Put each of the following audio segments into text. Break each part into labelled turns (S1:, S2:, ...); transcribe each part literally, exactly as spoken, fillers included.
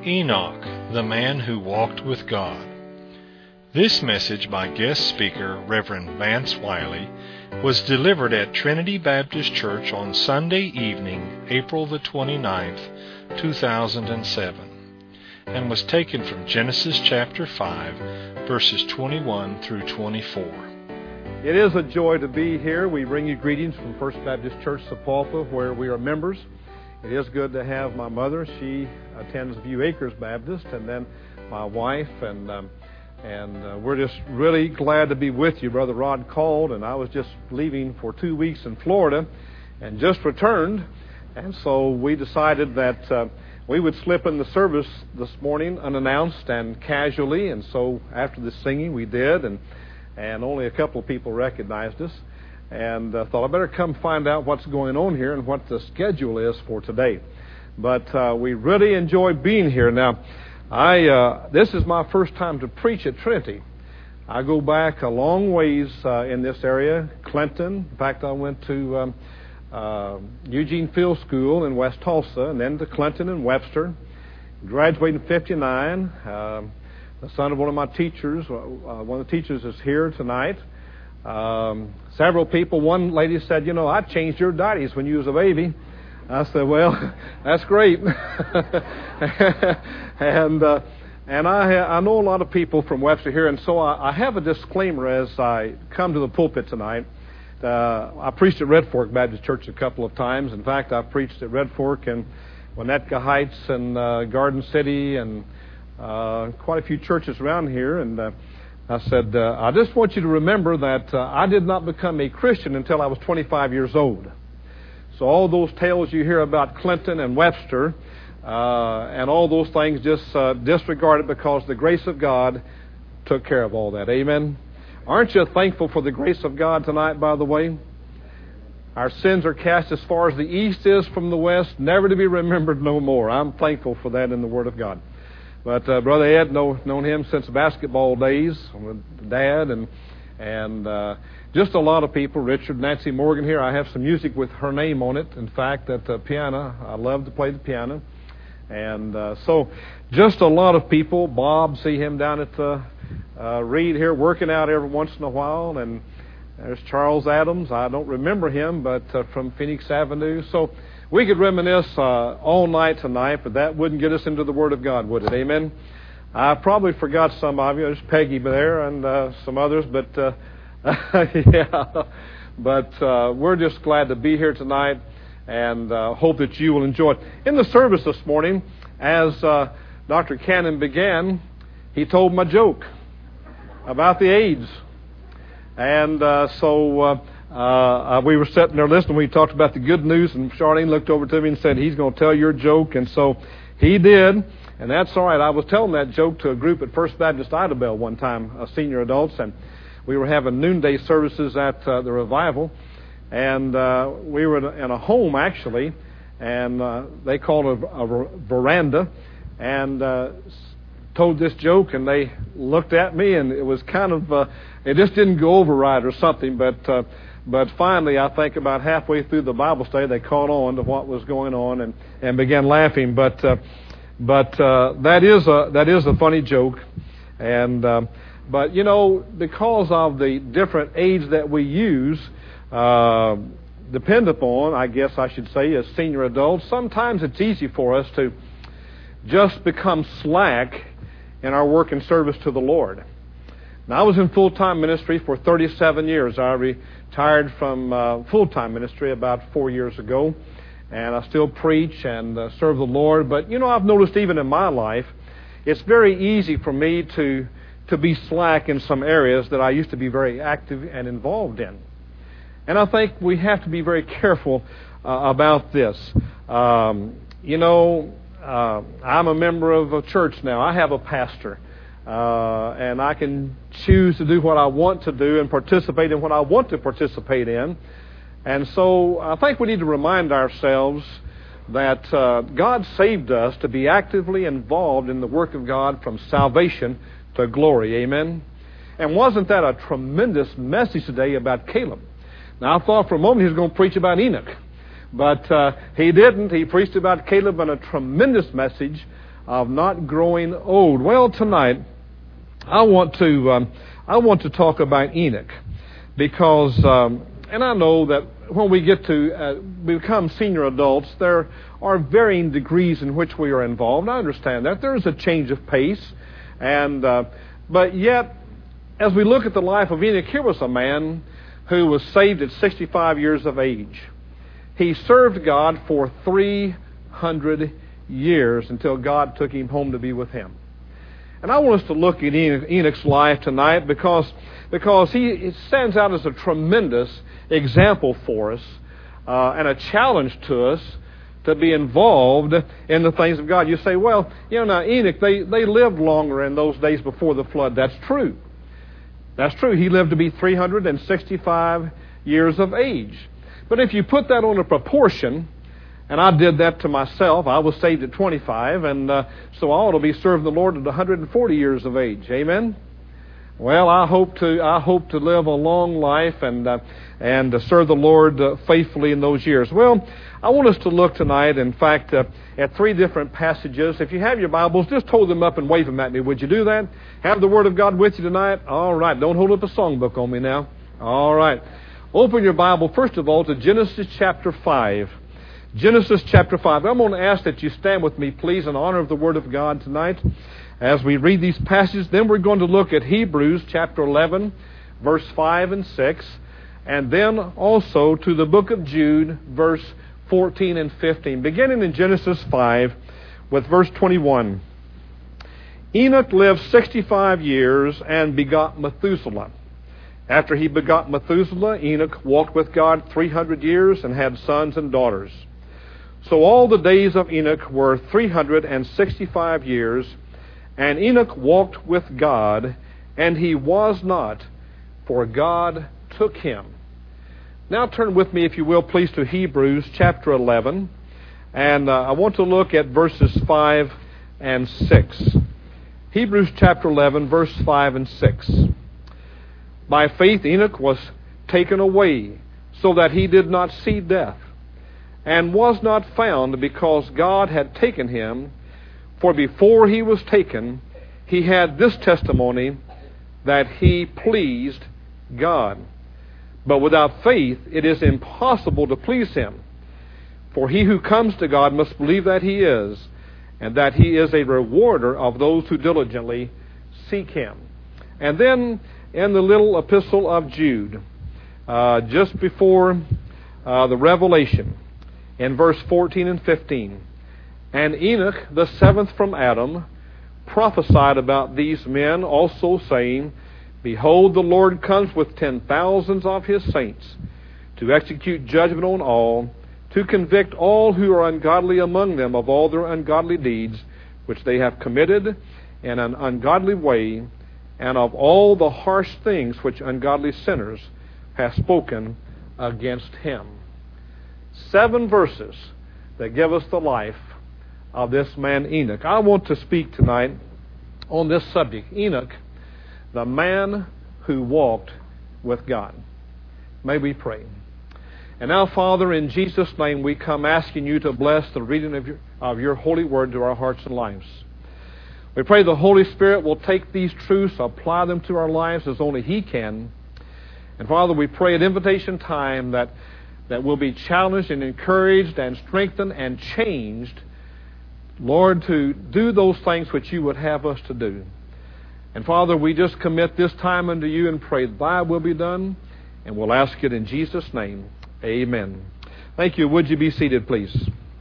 S1: Enoch, the man who walked with God. This message by guest speaker Reverend Vance Wiley was delivered at Trinity Baptist Church on Sunday evening, April the twenty-ninth, two thousand seven, and was taken from Genesis chapter five, verses twenty-one through twenty-four.
S2: It is a joy to be here. We bring you greetings from First Baptist Church, Sapulpa, where we are members. It is good to have my mother. She attends View Acres Baptist, and then my wife, and um, and uh, we're just really glad to be with you. Brother Rod called, and I was just leaving for two weeks in Florida and just returned, and so we decided that uh, we would slip in the service this morning unannounced and casually, and so after the singing we did, and and only a couple of people recognized us. And I uh, thought I better come find out what's going on here and what the schedule is for today. But uh, we really enjoy being here. Now, I uh, this is my first time to preach at Trinity. I go back a long ways uh, in this area, Clinton. In fact, I went to um, uh, Eugene Field School in West Tulsa, and then to Clinton and Webster. Graduated in fifty-nine. Uh, the son of one of my teachers, uh, one of the teachers is here tonight. Um, several people, one lady said, you know, I changed your diaries when you was a baby. I said, well, that's great. and uh, and I ha- I know a lot of people from Webster here, and so I, I have a disclaimer as I come to the pulpit tonight. Uh, I preached at Red Fork Baptist Church a couple of times. In fact, I preached at Red Fork and Winnetka Heights and uh, Garden City and uh, quite a few churches around here, and uh, I said, uh, I just want you to remember that uh, I did not become a Christian until I was twenty-five years old. So all those tales you hear about Clinton and Webster uh, and all those things, just uh, disregard it, because the grace of God took care of all that. Amen? Aren't you thankful for the grace of God tonight, by the way? Our sins are cast as far as the east is from the west, never to be remembered no more. I'm thankful for that in the Word of God. But uh, Brother Ed, know, known him since basketball days, with Dad, and and uh, just a lot of people. Richard, Nancy Morgan here. I have some music with her name on it. In fact, at the piano, I love to play the piano, and uh, so just a lot of people. Bob, see him down at the uh, Reed here, working out every once in a while, and there's Charles Adams. I don't remember him, but uh, from Phoenix Avenue. So we could reminisce uh, all night tonight, but that wouldn't get us into the Word of God, would it? Amen? I probably forgot some of you. There's Peggy there and uh, some others, but uh, yeah. But uh, we're just glad to be here tonight, and uh, hope that you will enjoy it. In the service this morning, as uh, Doctor Cannon began, he told my joke about the AIDS. And uh, so... Uh, Uh, uh, we were sitting there listening. We talked about the good news, and Charlene looked over to me and said, he's going to tell your joke. And so he did, and that's all right. I was telling that joke to a group at First Baptist Idabel one time, uh, senior adults, and we were having noonday services at uh, the revival, and uh, we were in a home, actually, and uh, they called it a, a veranda, and uh, told this joke, and they looked at me, and it was kind of, uh, it just didn't go over right or something, but... Uh, But finally, I think about halfway through the Bible study, they caught on to what was going on and, and began laughing. But uh, but uh, that is a that is a funny joke, and uh, but you know, because of the different aids that we use, uh, depend upon, I guess I should say, as senior adults, sometimes it's easy for us to just become slack in our work and service to the Lord. Now, I was in full-time ministry for thirty-seven years. I retired from uh, full-time ministry about four years ago, and I still preach and uh, serve the Lord. But, you know, I've noticed even in my life, it's very easy for me to, to be slack in some areas that I used to be very active and involved in. And I think we have to be very careful uh, about this. Um, you know, uh, I'm a member of a church now. I have a pastor. Uh, and I can choose to do what I want to do and participate in what I want to participate in. And so I think we need to remind ourselves that uh, God saved us to be actively involved in the work of God from salvation to glory. Amen? And wasn't that a tremendous message today about Caleb? Now, I thought for a moment he was going to preach about Enoch. But uh, he didn't. He preached about Caleb in a tremendous message of not growing old. Well, tonight I want to um, I want to talk about Enoch because, um, and I know that when we get to uh, become senior adults, there are varying degrees in which we are involved. I understand that there is a change of pace, and uh, but yet, as we look at the life of Enoch, here was a man who was saved at sixty-five years of age. He served God for three hundred years until God took him home to be with him. And I want us to look at Enoch's life tonight because, because he it stands out as a tremendous example for us uh, and a challenge to us to be involved in the things of God. You say, well, you know, now Enoch, they, they lived longer in those days before the flood. That's true. That's true. He lived to be three hundred sixty-five years of age. But if you put that on a proportion, and I did that to myself, I was saved at twenty-five, and uh, so I ought to be serving the Lord at one hundred forty years of age. Amen? Well, I hope to I hope to live a long life and uh, and uh, serve the Lord uh, faithfully in those years. Well, I want us to look tonight, in fact, uh, at three different passages. If you have your Bibles, just hold them up and wave them at me. Would you do that? Have the Word of God with you tonight? All right. Don't hold up a songbook on me now. All right. Open your Bible, first of all, to Genesis chapter five. Genesis chapter five. I'm going to ask that you stand with me, please, in honor of the Word of God tonight as we read these passages. Then we're going to look at Hebrews chapter eleven, verse five and six, and then also to the book of Jude, verse fourteen and fifteen. Beginning in Genesis five with verse twenty-one. Enoch lived sixty-five years and begot Methuselah. After he begot Methuselah, Enoch walked with God three hundred years and had sons and daughters. So all the days of Enoch were three hundred sixty-five years, and Enoch walked with God, and he was not, for God took him. Now turn with me, if you will, please, to Hebrews chapter eleven, and uh, I want to look at verses five and six. Hebrews chapter eleven, verse five and six. By faith Enoch was taken away, so that he did not see death, and was not found, because God had taken him. For before he was taken, he had this testimony, that he pleased God. But without faith it is impossible to please him. For he who comes to God must believe that he is, and that he is a rewarder of those who diligently seek him. And then in the little epistle of Jude, uh, just before uh, the Revelation, in verse fourteen and fifteen, and Enoch, the seventh from Adam, prophesied about these men, also saying, Behold, the Lord comes with ten thousands of his saints, to execute judgment on all, to convict all who are ungodly among them of all their ungodly deeds, which they have committed in an ungodly way, and of all the harsh things which ungodly sinners have spoken against him. Seven verses that give us the life of this man Enoch. I want to speak tonight on this subject. Enoch, the man who walked with God. May we pray. And now, Father, in Jesus' name, we come asking you to bless the reading of your, of your holy word to our hearts and lives. We pray the Holy Spirit will take these truths, apply them to our lives as only He can. And Father, we pray at invitation time that, that we'll be challenged and encouraged and strengthened and changed, Lord, to do those things which you would have us to do. And Father, we just commit this time unto you and pray thy will be done, and we'll ask it in Jesus' name. Amen. Thank you. Would you be seated, please?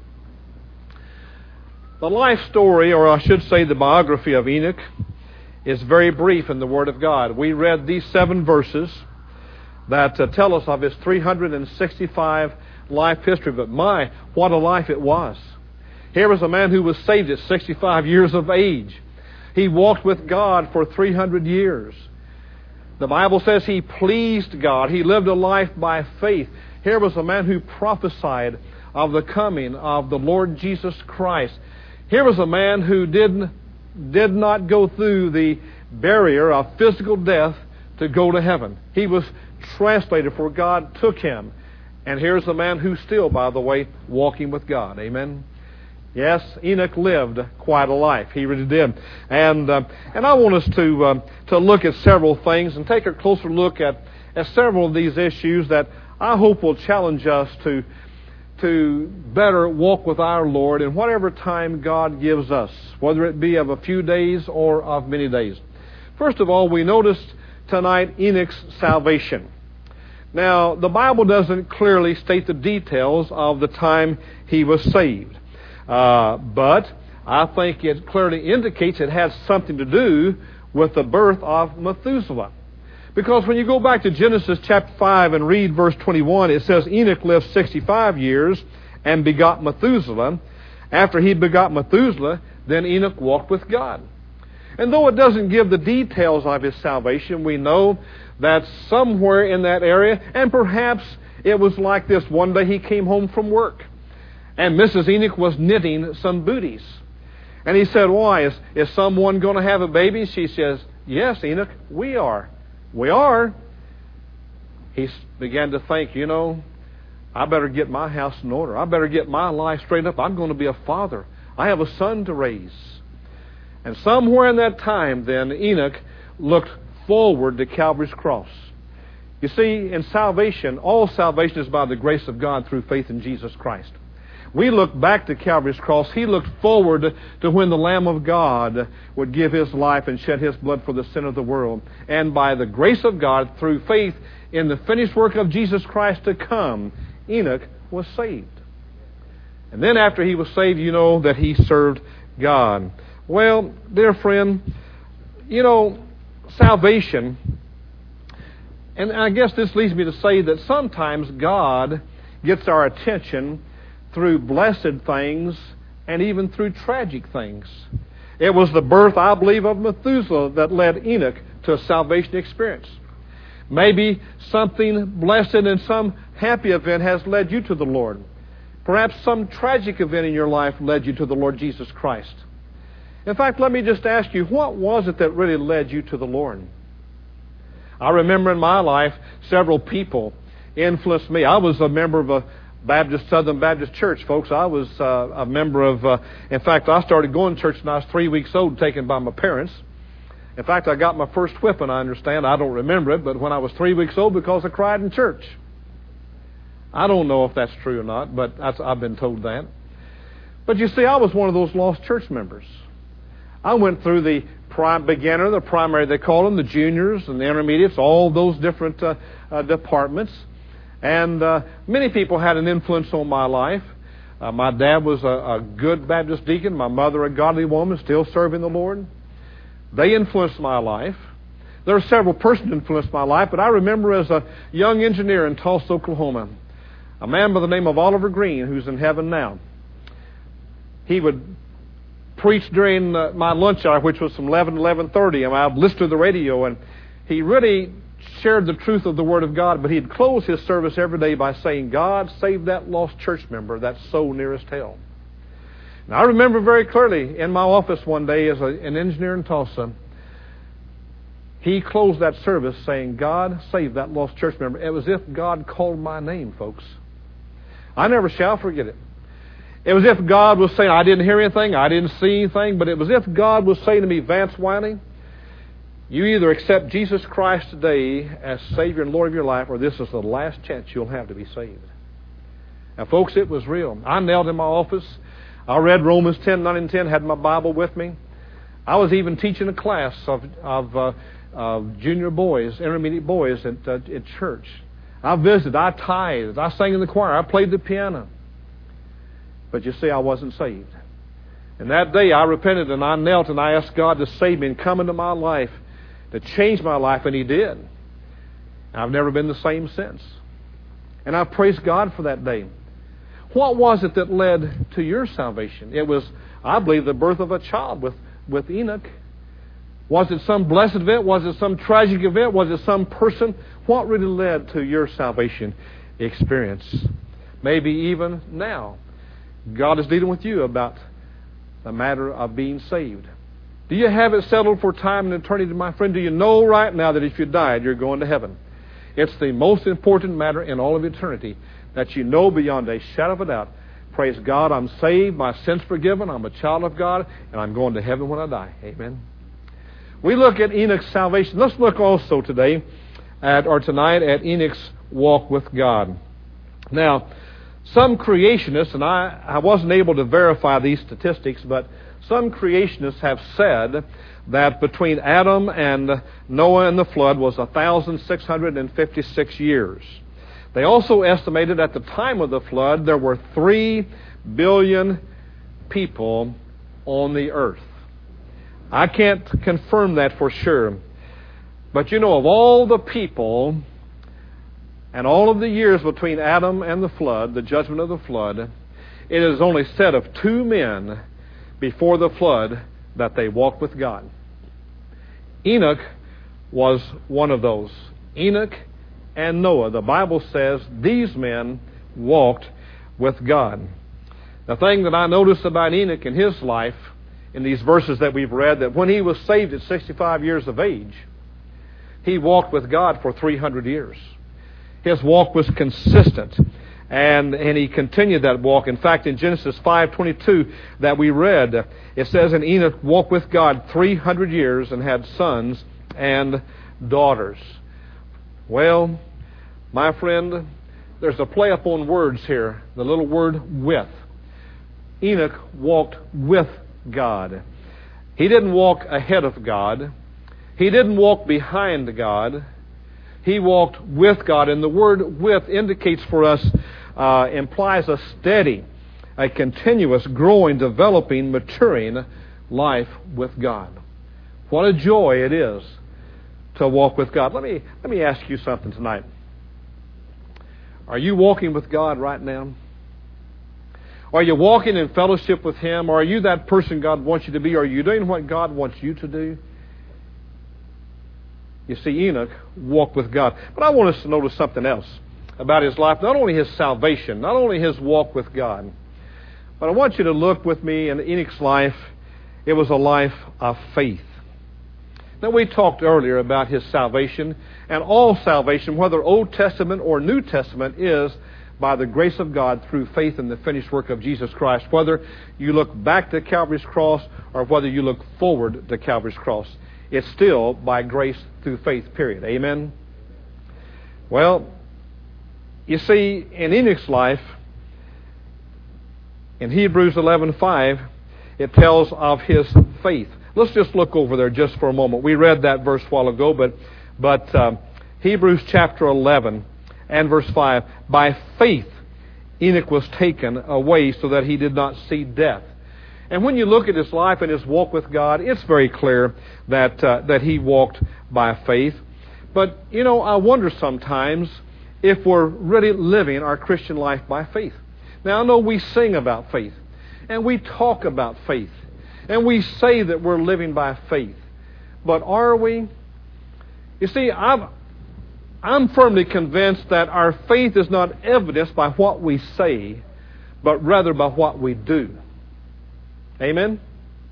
S2: The life story, or I should say the biography of Enoch, is very brief in the Word of God. We read these seven verses that uh, tell us of his three hundred sixty-five life history, but my, what a life it was. Here was a man who was saved at sixty-five years of age. He walked with God for three hundred years. The Bible says he pleased God. He lived a life by faith. Here was a man who prophesied of the coming of the Lord Jesus Christ. Here was a man who did, did not go through the barrier of physical death to go to heaven. He was translated, for God took him. And here's a man who's still, by the way, walking with God. Amen. Yes, Enoch lived quite a life. He really did. And uh, and I want us to uh, to look at several things and take a closer look at, at several of these issues that I hope will challenge us to to better walk with our Lord in whatever time God gives us, whether it be of a few days or of many days. First of all, we noticed tonight Enoch's salvation. Now, the Bible doesn't clearly state the details of the time he was saved. Uh, but I think it clearly indicates it has something to do with the birth of Methuselah. Because when you go back to Genesis chapter five and read verse twenty-one, it says, Enoch lived sixty-five years and begot Methuselah. After he begot Methuselah, then Enoch walked with God. And though it doesn't give the details of his salvation, we know that somewhere in that area, and perhaps it was like this. One day he came home from work, and Missus Enoch was knitting some booties. And he said, why, is, is someone going to have a baby? She says, yes, Enoch, we are. We are. He began to think, you know, I better get my house in order. I better get my life straightened up. I'm going to be a father. I have a son to raise. And somewhere in that time, then, Enoch looked forward to Calvary's cross. You see, in salvation, all salvation is by the grace of God through faith in Jesus Christ. We look back to Calvary's cross. He looked forward to when the Lamb of God would give His life and shed His blood for the sin of the world. And by the grace of God, through faith in the finished work of Jesus Christ to come, Enoch was saved. And then after he was saved, you know that he served God. Well, dear friend, you know, salvation, and I guess this leads me to say that sometimes God gets our attention through blessed things and even through tragic things. It was the birth, I believe, of Methuselah that led Enoch to a salvation experience. Maybe something blessed and some happy event has led you to the Lord. Perhaps some tragic event in your life led you to the Lord Jesus Christ. In fact, let me just ask you, what was it that really led you to the Lord? I remember in my life, several people influenced me. I was a member of a Baptist, Southern Baptist Church, folks. I was uh, a member of, uh, in fact, I started going to church when I was three weeks old, taken by my parents. In fact, I got my first whipping, I understand. I don't remember it, but when I was three weeks old because I cried in church. I don't know if that's true or not, but that's, I've been told that. But you see, I was one of those lost church members. I went through the prime beginner, the primary, they call them, the juniors and the intermediates, all those different uh, uh, departments. And uh, many people had an influence on my life. Uh, my dad was a, a good Baptist deacon. My mother, a godly woman, still serving the Lord. They influenced my life. There are several persons who influenced my life, but I remember as a young engineer in Tulsa, Oklahoma, a man by the name of Oliver Green, who's in heaven now. He would preach during uh, my lunch hour, which was from eleven to eleven thirty, and I'd listen to the radio, and he really shared the truth of the Word of God, but he'd close his service every day by saying, God, save that lost church member that's so nearest hell. Now, I remember very clearly in my office one day as a, an engineer in Tulsa, he closed that service saying, God, save that lost church member. It was as if God called my name, folks. I never shall forget it. It was as if God was saying, I didn't hear anything, I didn't see anything, but it was as if God was saying to me, Vance Wiley, you either accept Jesus Christ today as Savior and Lord of your life, or this is the last chance you'll have to be saved. Now, folks, it was real. I knelt in my office. I read Romans ten, nine, and ten, had my Bible with me. I was even teaching a class of, of, uh, of junior boys, intermediate boys at, uh, at church. I visited, I tithed, I sang in the choir, I played the piano. But you see, I wasn't saved. And that day I repented and I knelt and I asked God to save me and come into my life, to change my life, and He did. I've never been the same since. And I praise God for that day. What was it that led to your salvation? It was, I believe, the birth of a child with, with Enoch. Was it some blessed event? Was it some tragic event? Was it some person? What really led to your salvation experience? Maybe even now, God is dealing with you about the matter of being saved. Do you have it settled for time and eternity, my friend? Do you know right now that if you died, you're going to heaven? It's the most important matter in all of eternity, that you know beyond a shadow of a doubt Praise God, I'm saved, my sins forgiven, I'm a child of God, and I'm going to heaven when I die. Amen. We look at Enoch's salvation. Let's look also today at, or tonight, at Enoch's walk with God. Now, some creationists, and I, I wasn't able to verify these statistics, but some creationists have said that between Adam and Noah and the flood was one thousand six hundred fifty-six years. They also estimated at the time of the flood there were three billion people on the earth. I can't confirm that for sure. But you know, of all the people and all of the years between Adam and the flood, the judgment of the flood, it is only said of two men before the flood that they walked with God. Enoch was one of those. Enoch and Noah. The Bible says these men walked with God. The thing that I noticed about Enoch in his life, in these verses that we've read, that when he was saved at sixty-five years of age, he walked with God for three hundred years. His walk was consistent, and, and he continued that walk. In fact, in Genesis five twenty-two that we read, it says, "And Enoch walked with God three hundred years and had sons and daughters." Well, my friend, there's a play upon words here, the little word "with." Enoch walked with God. He didn't walk ahead of God. He didn't walk behind God. He walked with God. And the word "with" indicates for us, uh, implies a steady, a continuous, growing, developing, maturing life with God. What a joy it is to walk with God. Let me, let me ask you something tonight. Are you walking with God right now? Are you walking in fellowship with Him? Or are you that person God wants you to be? Are you doing what God wants you to do? You see, Enoch walked with God. But I want us to notice something else about his life. Not only his salvation, not only his walk with God, but I want you to look with me in Enoch's life. It was a life of faith. Now, we talked earlier about his salvation, and all salvation, whether Old Testament or New Testament, is by the grace of God through faith in the finished work of Jesus Christ, whether you look back to Calvary's cross or whether you look forward to Calvary's cross. It's still by grace through faith, period. Amen? Well, you see, in Enoch's life, in Hebrews eleven five, it tells of his faith. Let's just look over there just for a moment. We read that verse a while ago, but, but um, Hebrews chapter eleven and verse five, "By faith Enoch was taken away so that he did not see death." And when you look at his life and his walk with God, it's very clear that uh, that he walked by faith. But, you know, I wonder sometimes if we're really living our Christian life by faith. Now, I know we sing about faith, and we talk about faith, and we say that we're living by faith. But are we? You see, I've, I'm firmly convinced that our faith is not evidenced by what we say, but rather by what we do. Amen?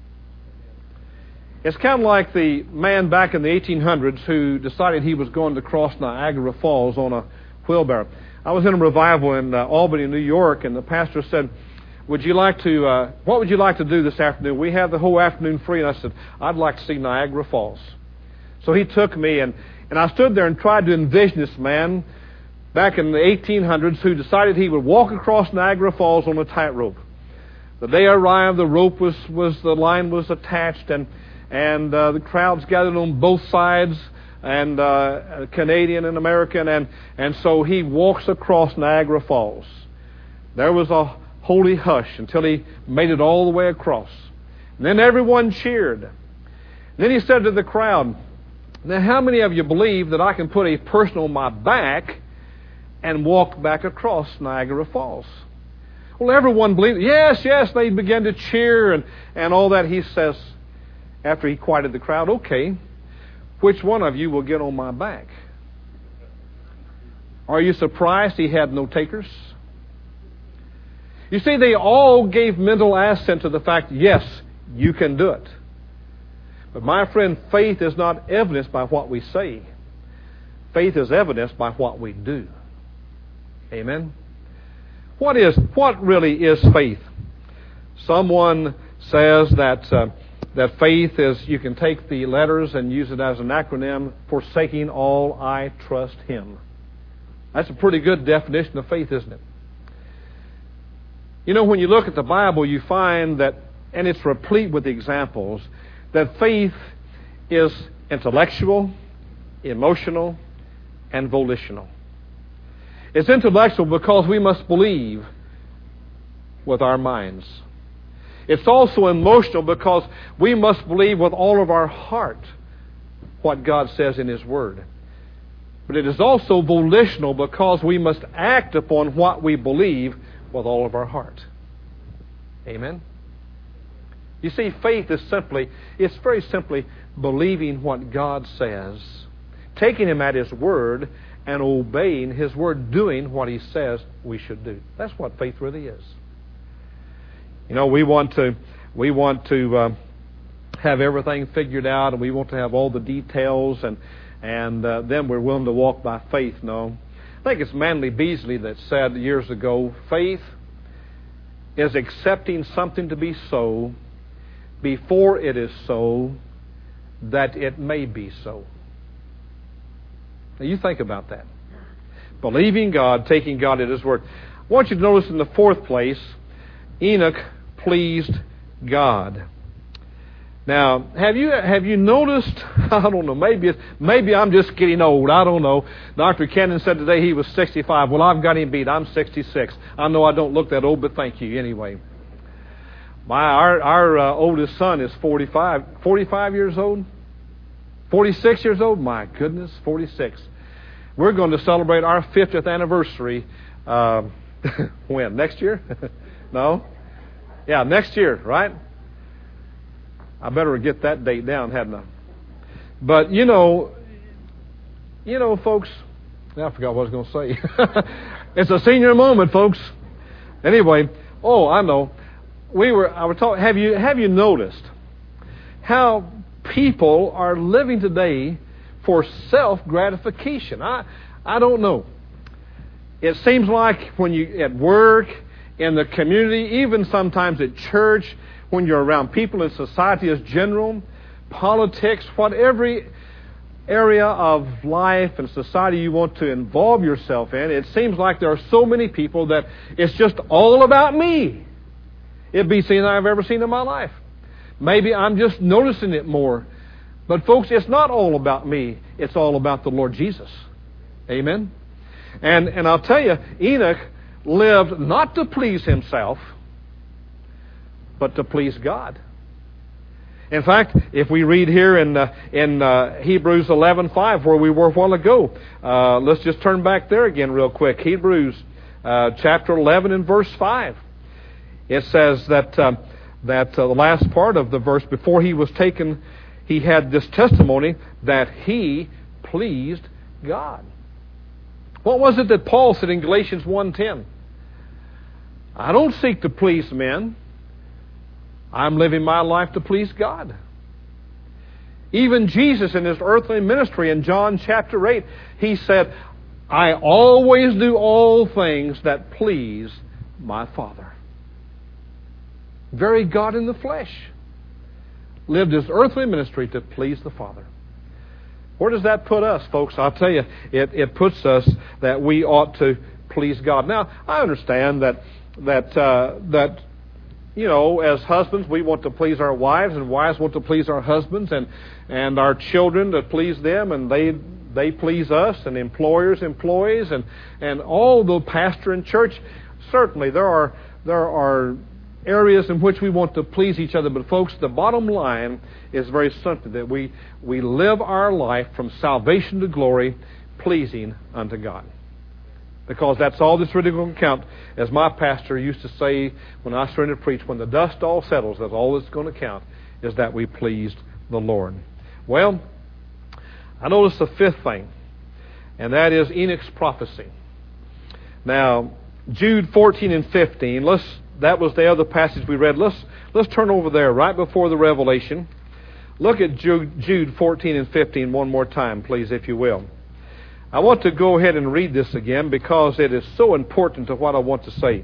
S2: It's kind of like the man back in the eighteen hundreds who decided he was going to cross Niagara Falls on a wheelbarrow. I was in a revival in uh, Albany, New York, and the pastor said, "Would you like to, uh, what would you like to do this afternoon? We have the whole afternoon free." And I said, "I'd like to see Niagara Falls." So he took me, and, and I stood there and tried to envision this man back in the eighteen hundreds who decided he would walk across Niagara Falls on a tightrope. The day arrived, the rope was, was the line was attached, and and uh, the crowds gathered on both sides, and uh, Canadian and American, and and so he walks across Niagara Falls. There was a holy hush until he made it all the way across. And then everyone cheered. And then he said to the crowd, "Now, how many of you believe that I can put a person on my back and walk back across Niagara Falls?" Well, everyone believed. Yes, yes, they began to cheer and, and all that. He says, after he quieted the crowd, "Okay, which one of you will get on my back?" Are you surprised he had no takers? You see, they all gave mental assent to the fact, yes, you can do it. But my friend, faith is not evidenced by what we say. Faith is evidenced by what we do. Amen? What is, what really is faith? Someone says that uh, that faith is, you can take the letters and use it as an acronym, forsaking all, I trust Him. That's a pretty good definition of faith, isn't it? You know, when you look at the Bible, you find that, and it's replete with examples, that faith is intellectual, emotional, and volitional. It's intellectual because we must believe with our minds. It's also emotional because we must believe with all of our heart what God says in His Word. But it is also volitional because we must act upon what we believe with all of our heart. Amen? You see, faith is simply, it's very simply believing what God says, taking Him at His Word, and obeying His Word, doing what He says we should do. That's what faith really is. You know, we want to we want to uh, have everything figured out, and we want to have all the details, and and uh, then we're willing to walk by faith. No, I think it's Manly Beasley that said years ago, faith is accepting something to be so before it is so, that it may be so. Now you think about that. Believing God, taking God at His Word. I want you to notice in the fourth place, Enoch pleased God. Now, have you have you noticed? I don't know. Maybe it's, maybe I'm just getting old. I don't know. Doctor Kennan said today he was sixty-five. Well, I've got him beat. I'm sixty-six. I know I don't look that old, but thank you anyway. My our our uh, oldest son is forty-five. forty-five years old. forty-six years old. My goodness, forty-six. We're going to celebrate our fiftieth anniversary. Uh, when? Next year? No? Yeah, next year, right? I better get that date down, hadn't I? But, you know, you know, folks, I forgot what I was going to say. It's a senior moment, folks. Anyway, oh, I know. We were, I was talking, have you, have you noticed how people are living today for self-gratification? I, I don't know. It seems like when you, at work, in the community, even sometimes at church, when you're around people in society as general, politics, whatever area of life and society you want to involve yourself in, it seems like there are so many people that it's just all about me. It'd be seen I've ever seen in my life. Maybe I'm just noticing it more. But folks, it's not all about me. It's all about the Lord Jesus. Amen? And, and I'll tell you, Enoch lived not to please himself, but to please God. In fact, if we read here in uh, in uh, Hebrews eleven five, where we were a while ago, uh, let's just turn back there again real quick. Hebrews uh, chapter eleven and verse five. It says that uh, that uh, the last part of the verse, before he was taken, he had this testimony that he pleased God. What was it that Paul said in Galatians one ten? I don't seek to please men. I'm living my life to please God. Even Jesus in His earthly ministry in John chapter eight, He said, I always do all things that please my Father. Very God in the flesh. Lived His earthly ministry to please the Father. Where does that put us, folks? I'll tell you, it, it puts us that we ought to please God. Now, I understand that that uh, that you know, as husbands, we want to please our wives, and wives want to please our husbands, and and our children to please them, and they they please us, and employers, employees, and and all the pastor and church. Certainly, there are there are areas in which we want to please each other. But folks, the bottom line is very simple: that we we live our life from salvation to glory, pleasing unto God. Because that's all that's really going to count. As my pastor used to say when I started to preach, when the dust all settles, that's all that's going to count, is that we pleased the Lord. Well, I noticed the fifth thing, and that is Enoch's prophecy. Now, Jude fourteen and fifteen, let's, that was the other passage we read. Let's, let's turn over there right before the Revelation. Look at Jude, Jude fourteen and fifteen one more time, please, if you will. I want to go ahead and read this again because it is so important to what I want to say.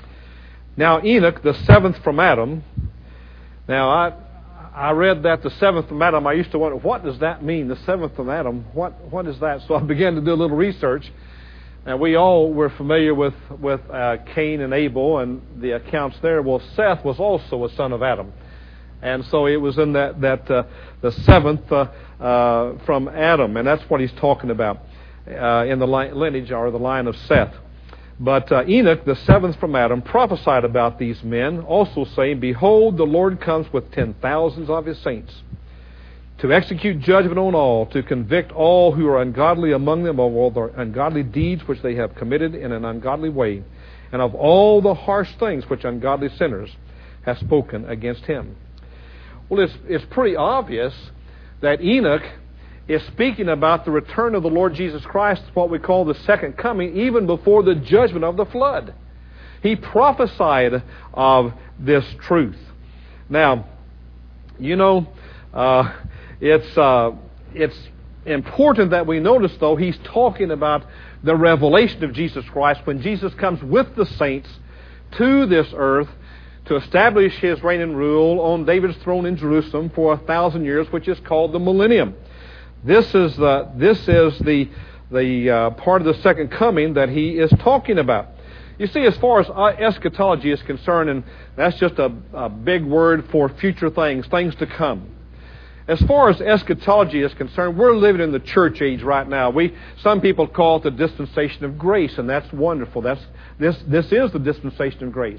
S2: Now, Enoch, the seventh from Adam. Now, I I read that the seventh from Adam. I used to wonder, what does that mean, the seventh from Adam? What What is that? So I began to do a little research. And we all were familiar with, with uh, Cain and Abel and the accounts there. Well, Seth was also a son of Adam. And so it was in that, that uh, the seventh uh, uh, from Adam. And that's what he's talking about uh, in the lineage or the line of Seth. But uh, Enoch, the seventh from Adam, prophesied about these men, also saying, Behold, the Lord comes with ten thousands of his saints, to execute judgment on all, to convict all who are ungodly among them of all their ungodly deeds which they have committed in an ungodly way, and of all the harsh things which ungodly sinners have spoken against him. Well, it's, it's pretty obvious that Enoch is speaking about the return of the Lord Jesus Christ, what we call the second coming, even before the judgment of the flood. He prophesied of this truth. Now, you know, uh, it's uh, it's important that we notice, though, he's talking about the revelation of Jesus Christ when Jesus comes with the saints to this earth to establish his reign and rule on David's throne in Jerusalem for a thousand years, which is called the millennium. This is the this is the the uh, part of the second coming that he is talking about. You see, as far as eschatology is concerned, and that's just a, a big word for future things, things to come. As far as eschatology is concerned, we're living in the church age right now. We some people call it the dispensation of grace, and that's wonderful. That's this this is the dispensation of grace.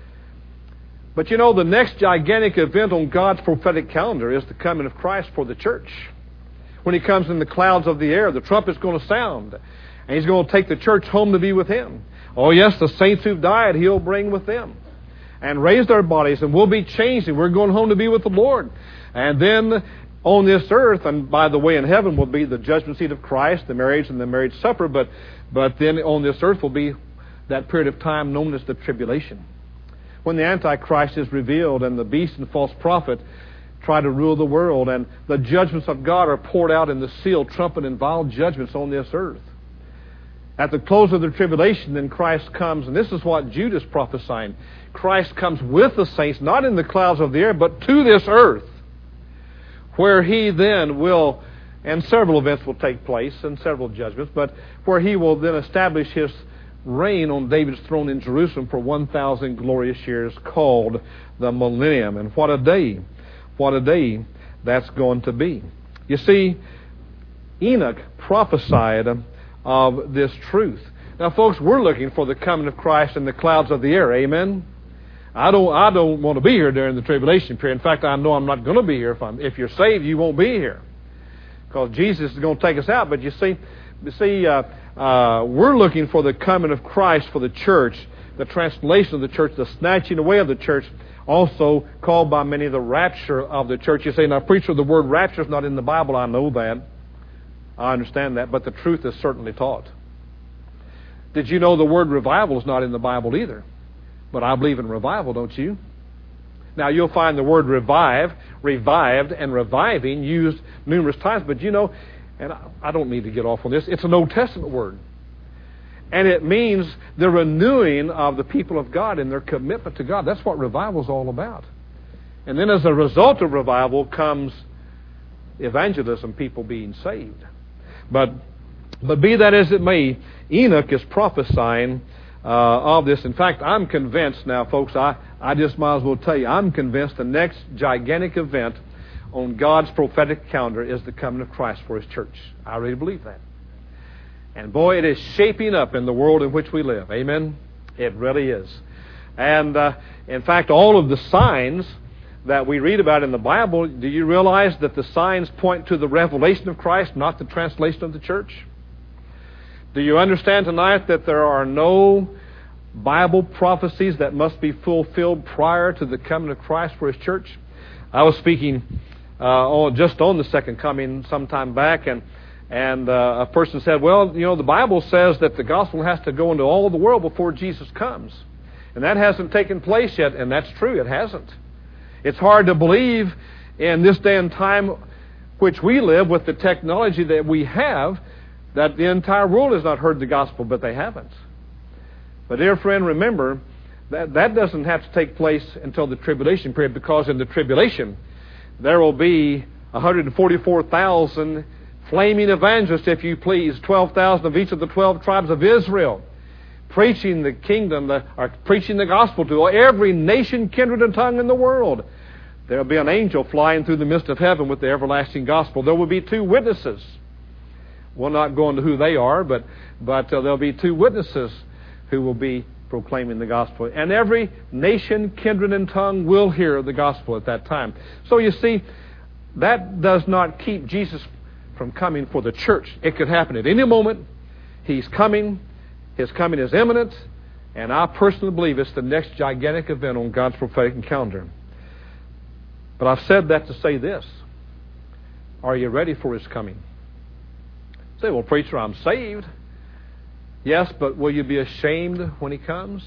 S2: But you know, the next gigantic event on God's prophetic calendar is the coming of Christ for the church. When he comes in the clouds of the air, the trumpet's going to sound, and he's going to take the church home to be with him. Oh yes, the saints who've died, he'll bring with them and raise their bodies, and we'll be changed, and we're going home to be with the Lord. And then on this earth, and by the way, in heaven will be the judgment seat of Christ, the marriage and the marriage supper, but but then on this earth will be that period of time known as the tribulation, when the Antichrist is revealed and the beast and false prophet try to rule the world, and the judgments of God are poured out in the sealed trumpet and vial judgments on this earth. At the close of the tribulation, then Christ comes, and this is what Jude is prophesying. Christ comes with the saints, not in the clouds of the air, but to this earth, where he then will, and several events will take place, and several judgments, but where he will then establish his reign on David's throne in Jerusalem for one thousand glorious years, called the millennium. And what a day, what a day that's going to be. You see, Enoch prophesied of this truth. Now, folks, we're looking for the coming of Christ in the clouds of the air. Amen? I don't I don't want to be here during the tribulation period. In fact, I know I'm not going to be here. If I'm if you're saved, you won't be here, because Jesus is going to take us out. But you see, you see, uh, uh, we're looking for the coming of Christ for the church, the translation of the church, the snatching away of the church, also called by many the rapture of the church. You say, now, preacher, the word rapture is not in the Bible. I know that. I understand that, but the truth is certainly taught. Did you know the word revival is not in the Bible either? But I believe in revival, don't you? Now, you'll find the word revive, revived, and reviving used numerous times, but you know, and I don't need to get off on this, it's an Old Testament word. And it means the renewing of the people of God and their commitment to God. That's what revival is all about. And then as a result of revival comes evangelism, people being saved. But but be that as it may, Enoch is prophesying uh, of this. In fact, I'm convinced now, folks, I, I just might as well tell you, I'm convinced the next gigantic event on God's prophetic calendar is the coming of Christ for His church. I really believe that. And boy, it is shaping up in the world in which we live. Amen? It really is. And uh, in fact, all of the signs that we read about in the Bible, do you realize that the signs point to the revelation of Christ, not the translation of the church? Do you understand tonight that there are no Bible prophecies that must be fulfilled prior to the coming of Christ for His church? I was speaking uh, on, just on the second coming some time back, and and uh, a person said, well, you know, the Bible says that the gospel has to go into all the world before Jesus comes. And that hasn't taken place yet, and that's true, it hasn't. It's hard to believe in this day and time which we live with the technology that we have that the entire world has not heard the gospel, but they haven't. But dear friend, remember that that doesn't have to take place until the tribulation period, because in the tribulation there will be one hundred forty-four thousand flaming evangelists, if you please, twelve thousand of each of the twelve tribes of Israel, preaching the kingdom, the, or preaching the gospel to every nation, kindred, and tongue in the world. There will be an angel flying through the midst of heaven with the everlasting gospel. There will be two witnesses. We'll not go into who they are, but, but uh, there will be two witnesses who will be proclaiming the gospel. And every nation, kindred, and tongue will hear the gospel at that time. So you see, that does not keep Jesus from coming for the church. It could happen at any moment. He's coming. His coming is imminent. And I personally believe it's the next gigantic event on God's prophetic calendar. But I've said that to say this. Are you ready for His coming? You say, well, preacher, I'm saved. Yes, but will you be ashamed when He comes?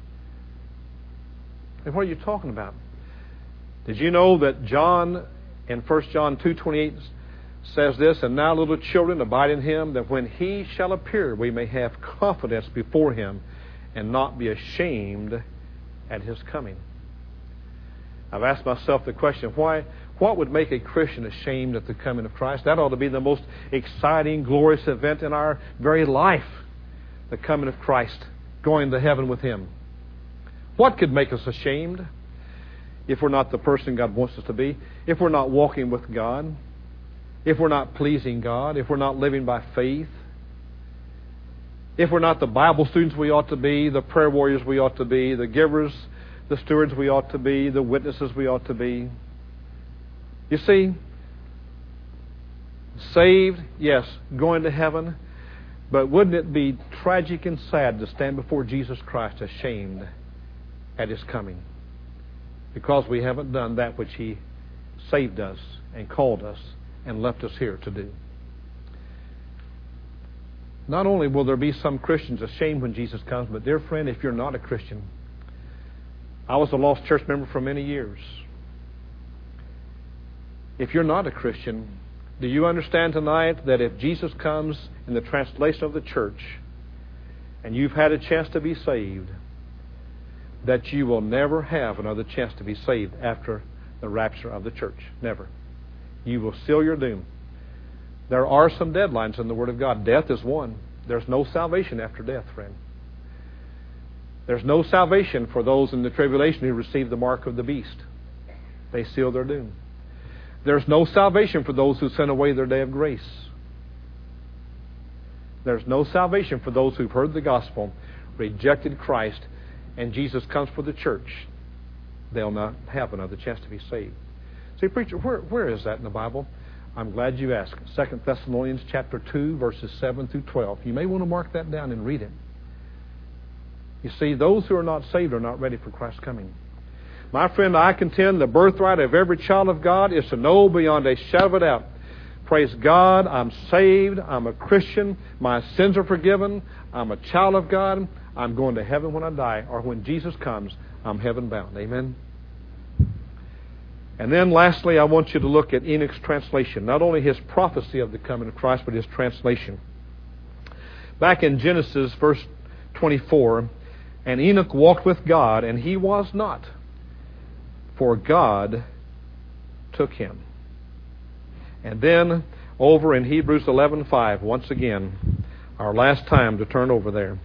S2: And what are you talking about? Did you know that John, in First John two twenty-eight, says this, and now, little children, abide in Him, that when He shall appear, we may have confidence before Him and not be ashamed at His coming. I've asked myself the question, why, what would make a Christian ashamed at the coming of Christ? That ought to be the most exciting, glorious event in our very life, the coming of Christ, going to heaven with Him. What could make us ashamed if we're not the person God wants us to be, if we're not walking with God, if we're not pleasing God, if we're not living by faith, if we're not the Bible students we ought to be, the prayer warriors we ought to be, the givers, the stewards we ought to be, the witnesses we ought to be. You see, saved, yes, going to heaven, but wouldn't it be tragic and sad to stand before Jesus Christ ashamed at His coming, because we haven't done that which He saved us and called us and left us here to do. Not only will there be some Christians ashamed when Jesus comes, but dear friend, if you're not a Christian, I was a lost church member for many years. If you're not a Christian, do you understand tonight that if Jesus comes in the translation of the church and you've had a chance to be saved, that you will never have another chance to be saved after the rapture of the church? Never. You will seal your doom. There are some deadlines in the Word of God. Death is one. There's no salvation after death, friend. There's no salvation for those in the tribulation who receive the mark of the beast. They seal their doom. There's no salvation for those who send away their day of grace. There's no salvation for those who've heard the gospel, rejected Christ, and Jesus comes for the church. They'll not have another chance to be saved. See, preacher, where, where is that in the Bible? I'm glad you asked. Second Thessalonians chapter two, verses seven through twelve. You may want to mark that down and read it. You see, those who are not saved are not ready for Christ's coming. My friend, I contend the birthright of every child of God is to know beyond a shadow of a doubt, praise God, I'm saved, I'm a Christian, my sins are forgiven, I'm a child of God, I'm going to heaven when I die, or when Jesus comes, I'm heaven bound. Amen? And then lastly, I want you to look at Enoch's translation. Not only his prophecy of the coming of Christ, but his translation. Back in Genesis, verse twenty-four, and Enoch walked with God, and he was not, for God took him. And then over in Hebrews eleven five, once again, our last time to turn over there.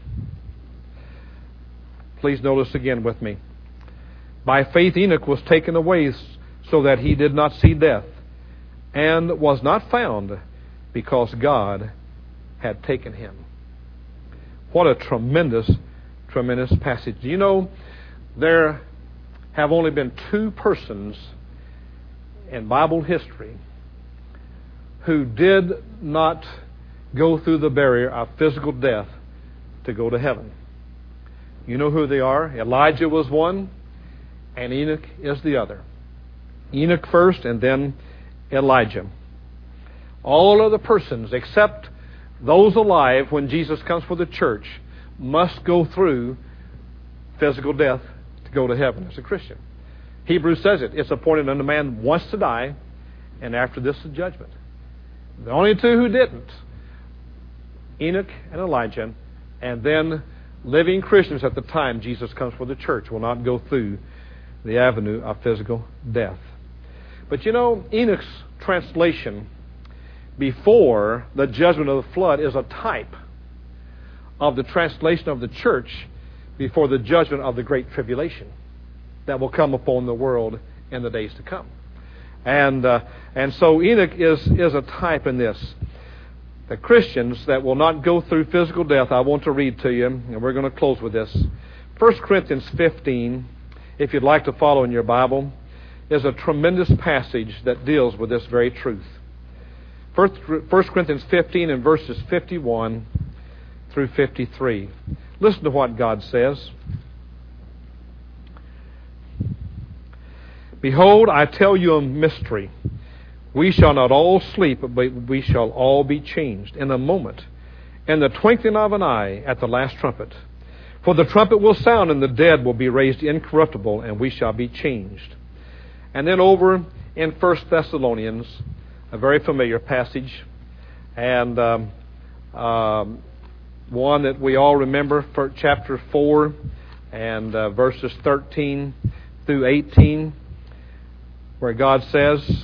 S2: Please notice again with me. By faith Enoch was taken away so that he did not see death, and was not found, because God had taken him. What a tremendous, tremendous passage. You know, there have only been two persons in Bible history who did not go through the barrier of physical death to go to heaven. You know who they are? Elijah was one, and Enoch is the other. Enoch first, and then Elijah. All other persons, except those alive when Jesus comes for the church, must go through physical death to go to heaven as a Christian. Hebrews says it. It's appointed unto man once to die, and after this the judgment. The only two who didn't Enoch and Elijah, and then living Christians at the time Jesus comes for the church will not go through the avenue of physical death. But you know, Enoch's translation before the judgment of the flood is a type of the translation of the church before the judgment of the great tribulation that will come upon the world in the days to come. And uh, and so Enoch is, is a type in this. The Christians that will not go through physical death, I want to read to you, and we're going to close with this. First Corinthians fifteen, if you'd like to follow in your Bible, is a tremendous passage that deals with this very truth. First Corinthians fifteen and verses fifty-one through fifty-three. Listen to what God says. Behold, I tell you a mystery. We shall not all sleep, but we shall all be changed in a moment, in the twinkling of an eye, at the last trumpet. For the trumpet will sound, and the dead will be raised incorruptible, and we shall be changed. And then over in First Thessalonians, a very familiar passage, and um, um, one that we all remember, for chapter four and uh, verses thirteen through eighteen, where God says,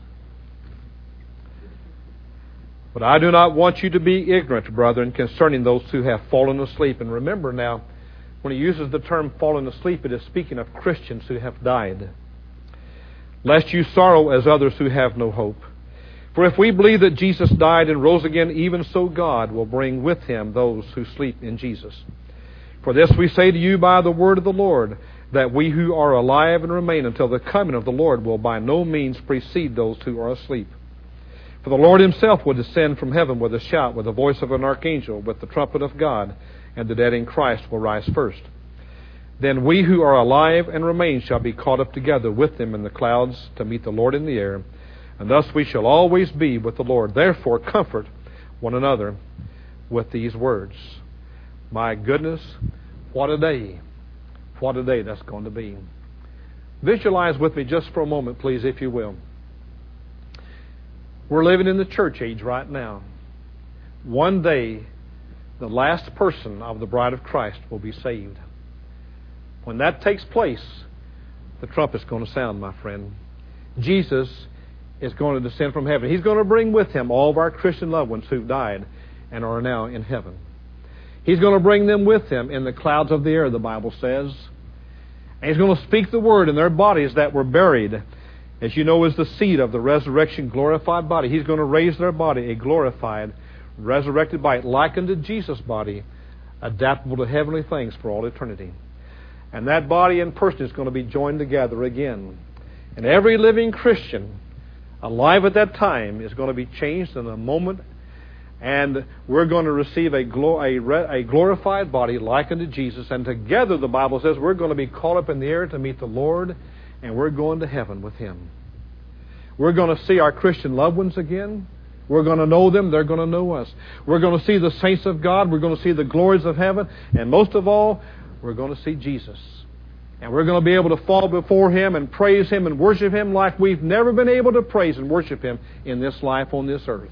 S2: "But I do not want you to be ignorant, brethren, concerning those who have fallen asleep." And remember now, when he uses the term fallen asleep, it is speaking of Christians who have died. "Lest you sorrow as others who have no hope. For if we believe that Jesus died and rose again, even so God will bring with him those who sleep in Jesus. For this we say to you by the word of the Lord, that we who are alive and remain until the coming of the Lord will by no means precede those who are asleep. For the Lord himself will descend from heaven with a shout, with the voice of an archangel, with the trumpet of God, and the dead in Christ will rise first. Then we who are alive and remain shall be caught up together with them in the clouds to meet the Lord in the air, and thus we shall always be with the Lord. Therefore comfort one another with these words." My goodness, what a day. What a day that's going to be. Visualize with me just for a moment, please, if you will. We're living in the church age right now. One day, the last person of the bride of Christ will be saved. When that takes place, the trumpet's going to sound, my friend. Jesus is going to descend from heaven. He's going to bring with him all of our Christian loved ones who've died and are now in heaven. He's going to bring them with him in the clouds of the air, the Bible says. And he's going to speak the word in their bodies that were buried, as you know, is the seed of the resurrection glorified body. He's going to raise their body, a glorified, resurrected body, like unto Jesus' body, adaptable to heavenly things for all eternity. And that body and person is going to be joined together again. And every living Christian alive at that time is going to be changed in a moment, and we're going to receive a, glo- a, re- a glorified body like unto Jesus, and together, the Bible says, we're going to be caught up in the air to meet the Lord, and we're going to heaven with him. We're going to see our Christian loved ones again. We're going to know them. They're going to know us. We're going to see the saints of God. We're going to see the glories of heaven. And most of all, we're going to see Jesus. And we're going to be able to fall before him and praise him and worship him like we've never been able to praise and worship him in this life on this earth.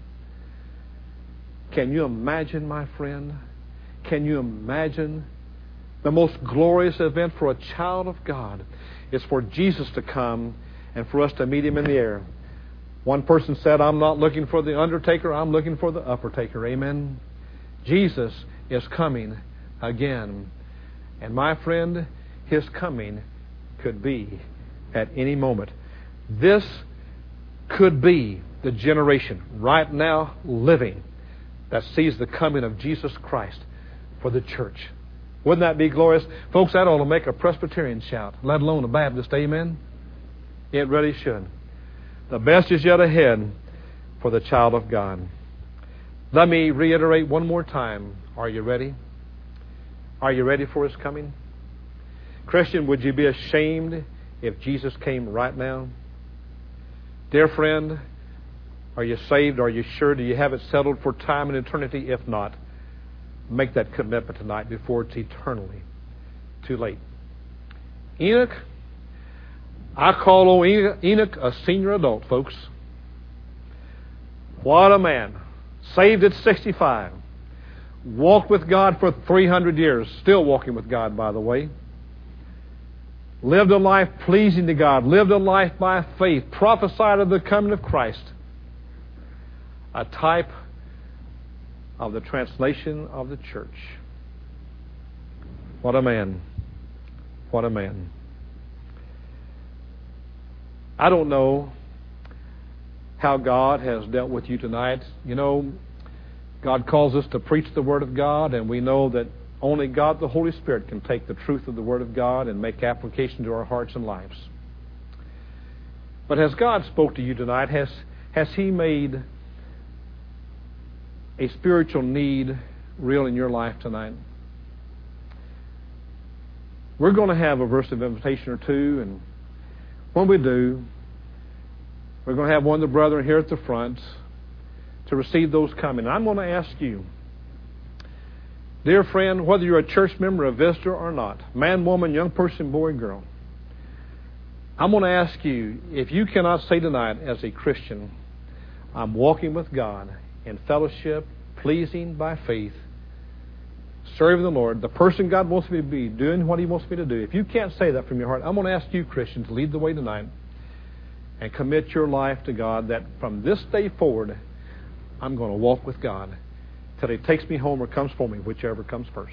S2: Can you imagine, my friend? Can you imagine the most glorious event for a child of God is for Jesus to come and for us to meet him in the air. One person said, "I'm not looking for the undertaker, I'm looking for the uppertaker." Amen. Jesus is coming again. And my friend, his coming could be at any moment. This could be the generation right now living that sees the coming of Jesus Christ for the church. Wouldn't that be glorious? Folks, that ought to make a Presbyterian shout, let alone a Baptist. Amen? It really should. The best is yet ahead for the child of God. Let me reiterate one more time. Are you ready? Are you ready for his coming? Christian, would you be ashamed if Jesus came right now? Dear friend, are you saved? Are you sure? Do you have it settled for time and eternity? If not, make that commitment tonight before it's eternally too late. Enoch, I call old Enoch a senior adult, folks. What a man. Saved at sixty-five. Walked with God for three hundred years. Still walking with God, by the way. Lived a life pleasing to God. Lived a life by faith. Prophesied of the coming of Christ. A type of the translation of the church. What a man. What a man. I don't know how God has dealt with you tonight. You know, God calls us to preach the Word of God, and we know that only God, the Holy Spirit, can take the truth of the Word of God and make application to our hearts and lives. But has God spoke to you tonight? Has, has He made a spiritual need real in your life tonight? We're going to have a verse of invitation or two, and when we do, we're going to have one of the brethren here at the front to receive those coming. I'm going to ask you, dear friend, whether you're a church member, a visitor or not, man, woman, young person, boy, girl, I'm going to ask you, if you cannot say tonight as a Christian, I'm walking with God in fellowship, pleasing by faith, serving the Lord, the person God wants me to be, doing what He wants me to do. If you can't say that from your heart, I'm going to ask you, Christian, to lead the way tonight and commit your life to God, that from this day forward, I'm going to walk with God till He takes me home or comes for me, whichever comes first.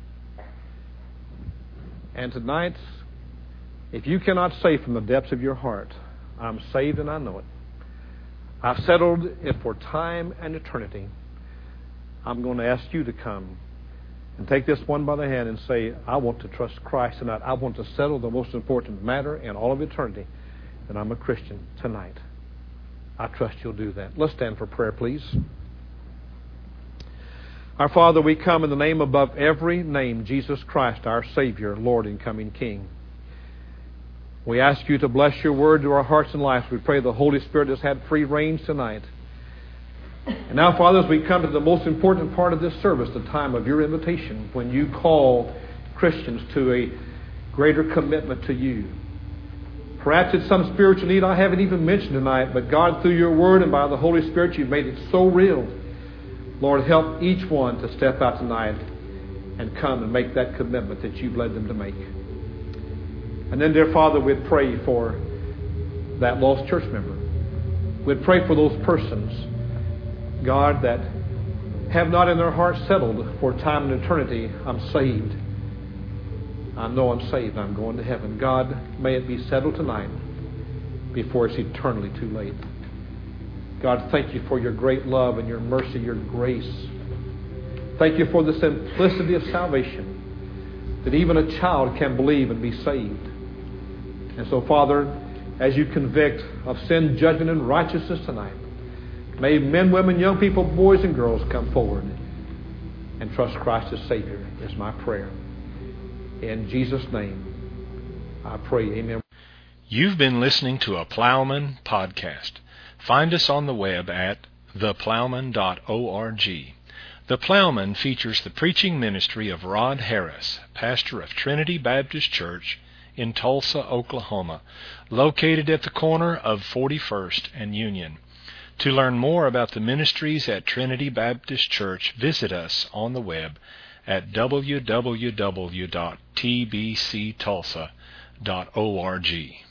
S2: And tonight, if you cannot say from the depths of your heart, I'm saved and I know it, I've settled it for time and eternity, I'm going to ask you to come and take this one by the hand and say, I want to trust Christ tonight. I want to settle the most important matter in all of eternity, that I'm a Christian tonight. I trust you'll do that. Let's stand for prayer, please. Our Father, we come in the name above every name, Jesus Christ, our Savior, Lord, and coming King. We ask you to bless your word to our hearts and lives. We pray the Holy Spirit has had free reign tonight. And now, Father, as we come to the most important part of this service, the time of your invitation, when you call Christians to a greater commitment to you. Perhaps it's some spiritual need I haven't even mentioned tonight, but God, through your word and by the Holy Spirit, you've made it so real. Lord, help each one to step out tonight and come and make that commitment that you've led them to make. And then, dear Father, we'd pray for that lost church member. We'd pray for those persons, God, that have not in their hearts settled for time and eternity, I'm saved. I know I'm saved. I'm going to heaven. God, may it be settled tonight before it's eternally too late. God, thank you for your great love and your mercy, your grace. Thank you for the simplicity of salvation, that even a child can believe and be saved. And so, Father, as you convict of sin, judgment, and righteousness tonight, may men, women, young people, boys, and girls come forward and trust Christ as Savior, is my prayer. In Jesus' name, I pray. Amen.
S1: You've been listening to a Plowman podcast. Find us on the web at the plowman dot org. The Plowman features the preaching ministry of Rod Harris, pastor of Trinity Baptist Church in Tulsa, Oklahoma, located at the corner of forty-first and Union. To learn more about the ministries at Trinity Baptist Church, visit us on the web at w w w dot t b c tulsa dot org.